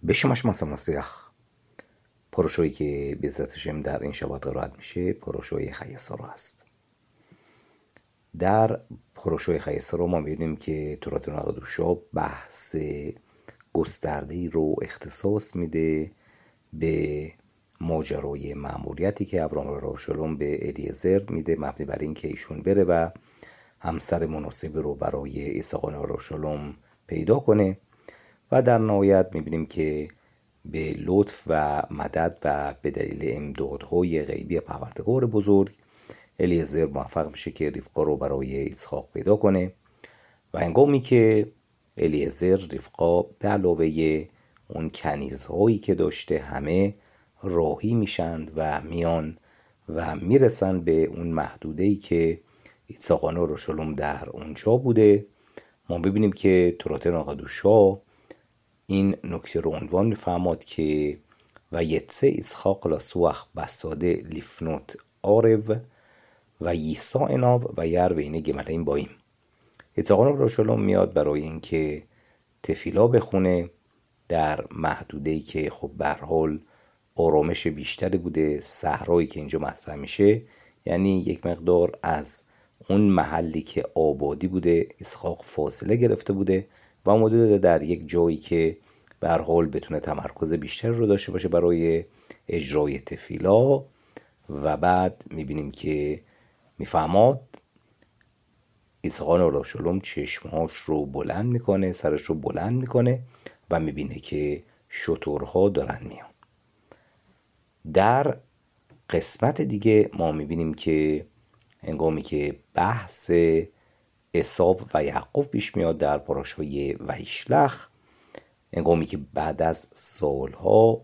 بشمش مسیح پروشویی که به ذاتشم در این شبات قرائت میشه پروشوی خیسرو است. در پروشوی خیسرو ما میبینیم که تورات نقدوشا بحث گسترده‌ای رو اختصاص میده به ماجرای مأموریتی که ابرام علیه السلام به الیعزر میده، مبنی بر این که ایشون بره و همسر مناسبی رو برای اسحاق علیه السلام پیدا کنه و در نهایت میبینیم که به لطف و مدد و به دلیل امدادهای غیبی پروردگار بزرگ الیعزر موفق میشه که رفقا رو برای اسحاق پیدا کنه و هنگامی که الیعزر رفقا به علاوه اون کنیزهایی که داشته همه راهی میشند و میان و میرسن به اون محدوده‌ای که اسحاق علیه السلام در اونجا بوده. ما ببینیم که تورات نقدوشا این نکته رو عنوان می‌فرماد که و یتسه اسحاق لسوخ بساده لیفنوت آرو و یسا اناو و یر وینه گملین بایم. اسحاق علیه السلام میاد برای اینکه تفیلا بخونه در محدوده‌ای که خب به هر حال آرامش بیشتری بوده. صحرایی که اینجا مطرح میشه یعنی یک مقدار از اون محلی که آبادی بوده اسحاق فاصله گرفته بوده و اومده بوده در یک جایی که به هر حال بتونه تمرکز بیشتری رو داشته باشه برای اجرای تفیلا. و بعد میبینیم که میفهماد اسحاق علیه السلام چشمهاش رو بلند میکنه، سرش رو بلند میکنه و میبینه که شترها دارن میان. در قسمت دیگه ما میبینیم که هنگامی که بحث عیسی و یعقوب پیش میاد در پاراشای ویشلح، هنگامی که بعد از سالها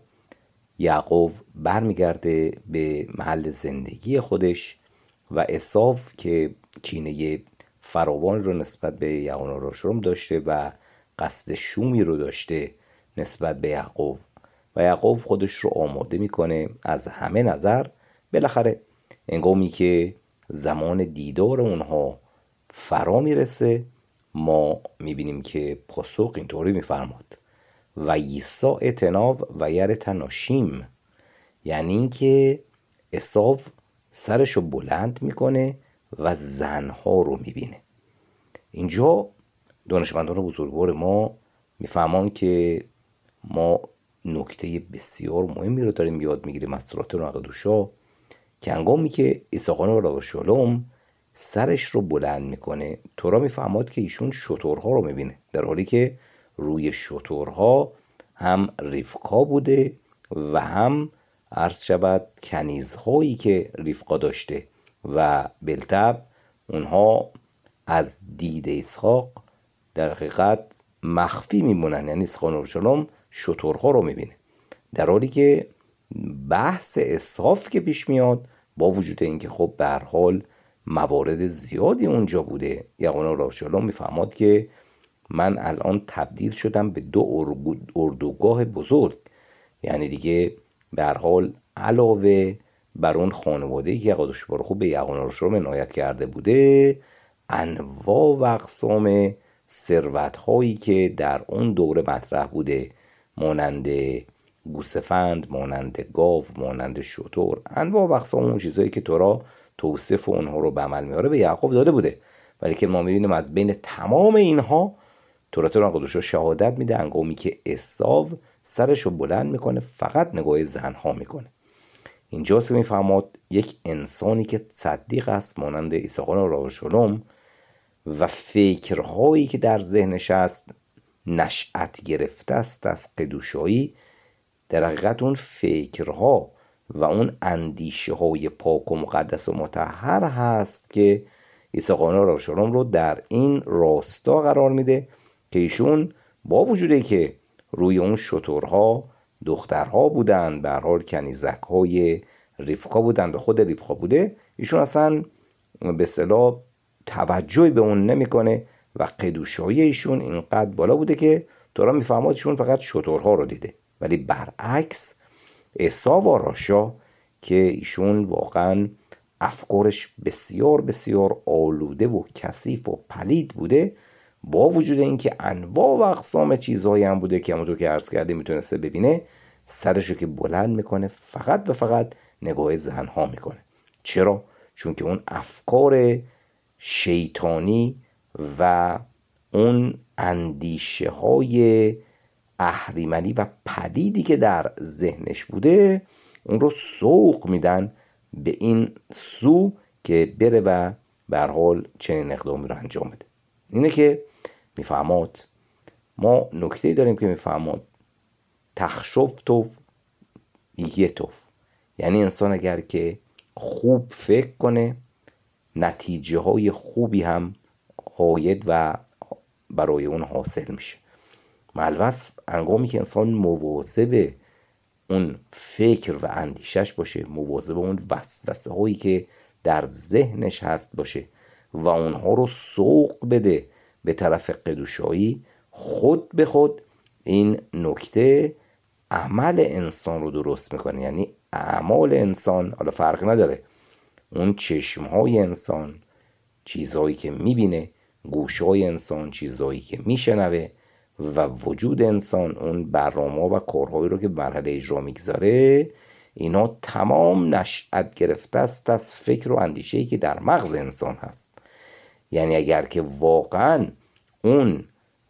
یعقوب برمیگرده به محل زندگی خودش و عیسی که کینه فراوان رو نسبت به یعقوب علیه السلام داشته و قصد شومی رو داشته نسبت به یعقوب و یعقوب خودش رو آماده میکنه از همه نظر. بالاخره هنگامی که زمان دیدار اونها فرا میرسه ما میبینیم که پاسخ اینطوری میفرماد و یسا اتناو و یر تناشیم، یعنی اینکه عیسی سرش رو بلند میکنه و زنها رو میبینه. اینجا دانشمندان بزرگوار ما میفهمان که ما نکته بسیار مهمی رو داریم یاد میگیریم از تورات نقدوشا که هنگامی که اسحاق علیه السلام سرش رو بلند میکنه تورا میفهماد که ایشون شترها رو میبینه، در حالی که روی شترها هم رفقا بوده و هم عرض شود کنیزهایی که رفقا داشته و بالطبع اونها از دید اسحاق در حقیقت مخفی میمونن، یعنی اسحاق علیه السلام شترها رو میبینه، در حالی که بحث اسحاق که پیش میاد با وجود اینکه خب به هر حال موارد زیادی اونجا بوده، یعقوب علیه السلام میفهماد که من الان تبدیل شدم به دو اردوگاه بزرگ، یعنی دیگه به هر حال علاوه بر اون خانواده‌ای که قدوش بارخو به یعقوب علیه السلام عنایت کرده بوده، انواع و اقسام ثروت‌هایی که در اون دوره مطرح بوده مانند گوسفند، مانند گاو، مانند شتر، انواع و اقسام اون چیزایی که تورا توصیف اونها رو به عمل میاره به یعقوب داده بوده، ولی که ما میبینیم از بین تمام اینها تورات نقدوشا شهادت میده هنگامی که عیسی سرش رو بلند میکنه فقط نگاه زنها میکنه. اینجاست که میفهماد یک انسانی که صدیق است مانند اسحاق علیه السلام و فکرهایی که در ذهنش است نشأت گرفته است از قدوشایی، در حقیقت اون فکرها و اون اندیشه های پاک و مقدس و مطهر هست که اسحاق علیه السلام رو در این راستا قرار میده که ایشون با وجودی که روی اون شترها دخترها بودن، به هر حال کنیزک های رفقا بودن، به خود رفقا بوده، ایشون اصلا به اصطلاح توجهی به اون نمیکنه و قدوشایی ایشون اینقدر بالا بوده که تورا میفهماد ایشون فقط شترها رو دیده. ولی برعکس عیسی و راشا که ایشون واقعا افکارش بسیار بسیار آلوده و کثیف و پلید بوده، با وجود اینکه انواع و اقسام چیزهایی هم بوده که همونطور که عرض کرده میتونسته ببینه، سرشو که بلند میکنه فقط و فقط نگاه زنها میکنه. چرا؟ چون که اون افکار شیطانی و اون اندیشه های اهریمنی و پلیدی که در ذهنش بوده اون رو سوق میدن به این سو که بره و به هر حال چنین اقدامی رو انجام بده. اینه که میفهماد ما نکته داریم که میفهماد تخشف توف یه توف، یعنی انسان اگر که خوب فکر کنه نتیجه های خوبی هم عاید و برای اون حاصل میشه. ملوث انگامی که انسان مواظب اون فکر و اندیشش باشه، مواظب اون وسوسه هایی که در ذهنش هست باشه و اونها رو سوق بده به طرف قدوشایی، خود به خود این نکته عمل انسان رو درست میکنه. یعنی اعمال انسان، حالا فرق نداره اون چشمهای انسان چیزهایی که میبینه، گوشهای انسان چیزهایی که میشنوه و وجود انسان اون برنامه و کارهایی رو که مرحله اجرا میگذاره، اینا تمام نشأت گرفته است از فکر و اندیشه‌ای که در مغز انسان هست. یعنی اگر که واقعا اون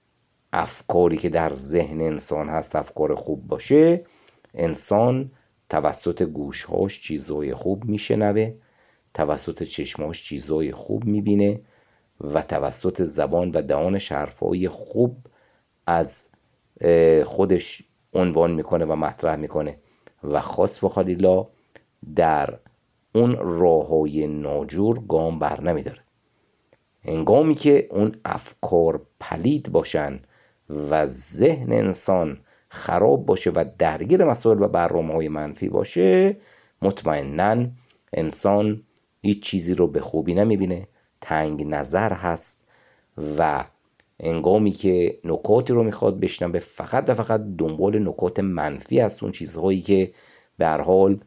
افکاری که در ذهن انسان هست افکار خوب باشه، انسان توسط گوشهاش چیزهای خوب میشنوه، توسط چشمهاش چیزهای خوب میبینه و توسط زبان و دهانش حرفهای خوب از خودش عنوان میکنه و مطرح میکنه و خاص و خالیلا در اون راههای ناجور گام بر نمیداره. هنگامی که اون افکار پلید باشن و ذهن انسان خراب باشه و درگیر مسائل و برنامه‌های منفی باشه، مطمئناً انسان هیچ چیزی رو به خوبی نمیبینه، تنگ نظر هست و هنگامی که نکاتی رو میخواد بشنوه فقط و فقط دنبال نکات منفی هست، اون چیزهایی که به هر حال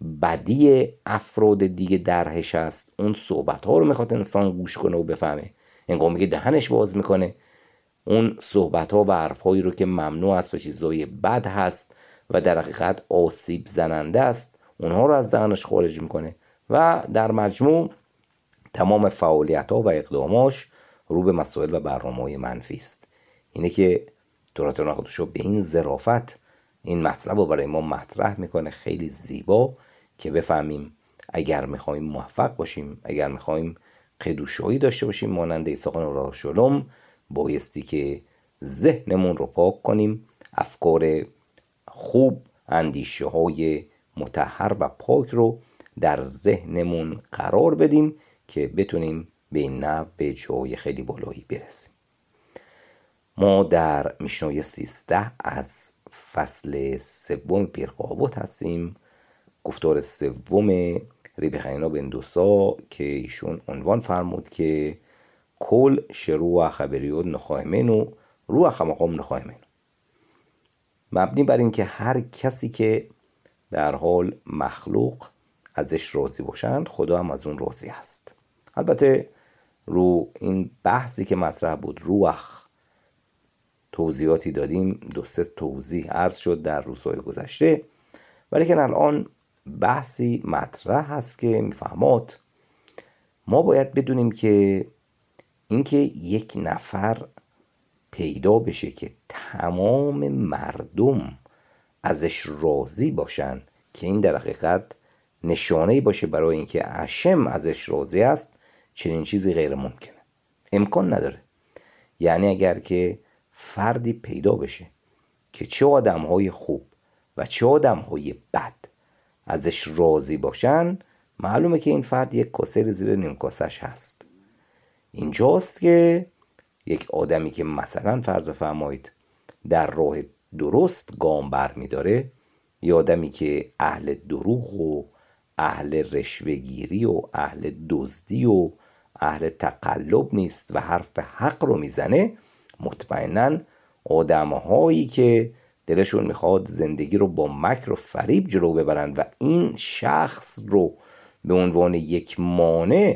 بدی افراد دیگه درش هست، اون صحبت ها رو میخواد انسان گوش کنه و بفهمه. هنگامی که دهنش باز میکنه اون صحبت ها و حرف هایی رو که ممنوع است و چیزهای بد هست و در حقیقت آسیب زننده است، اونها رو از دهنش خارج میکنه و در مجموع تمام فعالیت ها و اقداماش رو به مسائل و برنامه‌های منفی است. اینه که تورات ناخودشو به این ظرافت این مطلب رو برای ما مطرح میکنه، خیلی زیبا، که بفهمیم اگر میخوایم موفق باشیم، اگر میخوایم قدوشایی داشته باشیم مانند ایساق نورالشلم، بایستی که ذهنمون رو پاک کنیم، افکار خوب، اندیشه های مطهر و پاک رو در ذهنمون قرار بدیم که بتونیم به این نحو به جای خیلی بالایی برسیم. ما در میشنای 13 از فصل 3 پیرقابوت هستیم، گفتار 3 ریبی خنینا بن دوسا که ایشون عنوان فرمود که کل شروع خبریود نخواهمینو روح خمقام نخواهمینو، مبنی بر این که هر کسی که به هر حال مخلوق ازش راضی باشند خدا هم از اون راضی هست. البته رو این بحثی که مطرح بود روح توضیحاتی دادیم، 2-3 توضیح عرض شد در روزهای گذشته، ولی که الان بحثی مطرح هست که میفهماد ما باید بدونیم که اینکه یک نفر پیدا بشه که تمام مردم ازش راضی باشن، که این در حقیقت نشانه‌ای باشه برای اینکه هشم ازش راضی است، چنین چیزی غیر ممکنه، امکان نداره. یعنی اگر که فردی پیدا بشه که چه آدم‌های خوب و چه آدم‌های بد ازش راضی باشن، معلومه که این فرد یک کاسه زیر نیم کاسش هست. اینجاست که یک آدمی که مثلا فرض فرمایید در راه درست گام بر می‌داره، یا آدمی که اهل دروغ و اهل رشوه‌گیری و اهل دزدی و اهل تقلب نیست و حرف حق رو میزنه، مطمئناً آدم‌هایی که دلشون میخواد زندگی رو با مکر و فریب جلو ببرن و این شخص رو به عنوان یک مانع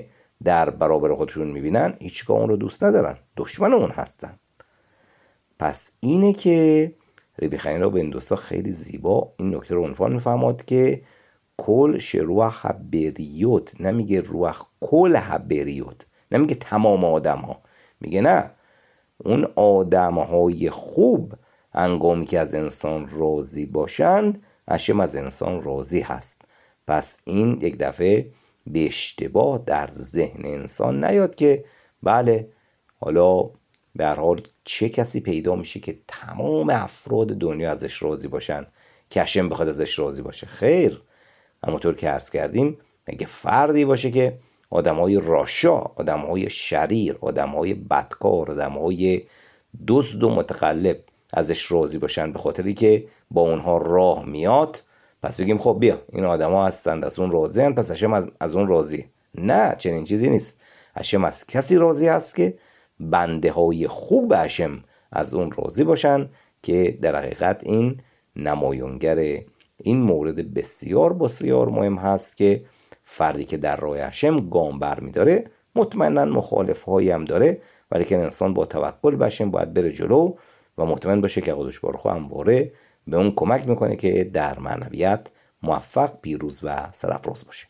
در برابر خودشون میبینن هیچگاه اون رو دوست ندارن، دشمن اون هستن. پس اینه که ربی خنینا بن دوسا خیلی زیبا این نکته رو عنوان میفرماد که کل شروح بریوت، نمیگه روح کل بریوت، نمیگه تمام آدم ها، میگه نه، اون آدم های خوب هنگامی که از انسان راضی باشند هشم از انسان راضی هست. پس این یک دفعه به اشتباه در ذهن انسان نیاد که بله حالا به هر حال چه کسی پیدا میشه که تمام افراد دنیا ازش راضی باشن که هشم بخواد ازش راضی باشه. خیر، همونطور که عرض کردیم اگه فردی باشه که آدمای راشا، آدمای شریر، آدمای بدکار، آدمای دزد و متقلب ازش راضی باشن به خاطری که با اونها راه میاد، پس بگیم خب بیا این آدما هستند از اون راضی هستند پس هشم از اون راضی. نه، چنین چیزی نیست. هشم از کسی راضی هست که بنده های خوب هشم از اون راضی باشن، که در حقیقت این نمایانگر این مورد بسیار بسیار مهم هست که فردی که در راه هشم گام بر میداره مطمئنا مخالف هایی هم داره، ولی که انسان با توکل به هشم باید بره جلو و مطمئن باشه که قدوس بارخو همواره به اون کمک میکنه که در معنویت موفق، پیروز و سرافراز باشه.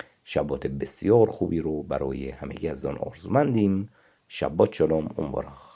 شبات بسیار خوبی رو برای همگی از آن آرزومندیم. شبات شلوم، اون